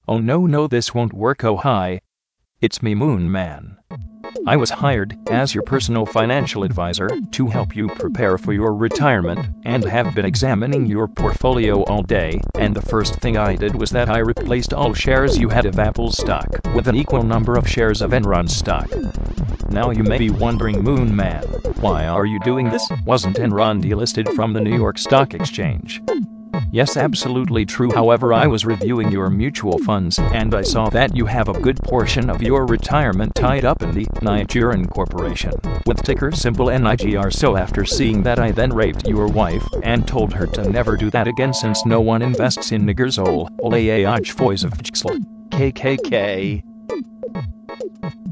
Oh no, this won't work. Oh hi. It's me, Moon Man. I was hired as your personal financial advisor to help you prepare for your retirement and have been examining your portfolio all day, and the first thing I did was that I replaced all shares you had of Apple stock with an equal number of shares of Enron stock. Now you may be wondering, Moon Man, why are you doing this? Wasn't Enron delisted from the New York Stock Exchange? Yes, absolutely true. However, I was reviewing your mutual funds and I saw that you have a good portion of your retirement tied up in the Nigerian Corporation with ticker symbol NIGR. So after seeing that, I then raped your wife and told her to never do that again, since no one invests in niggers. KKK.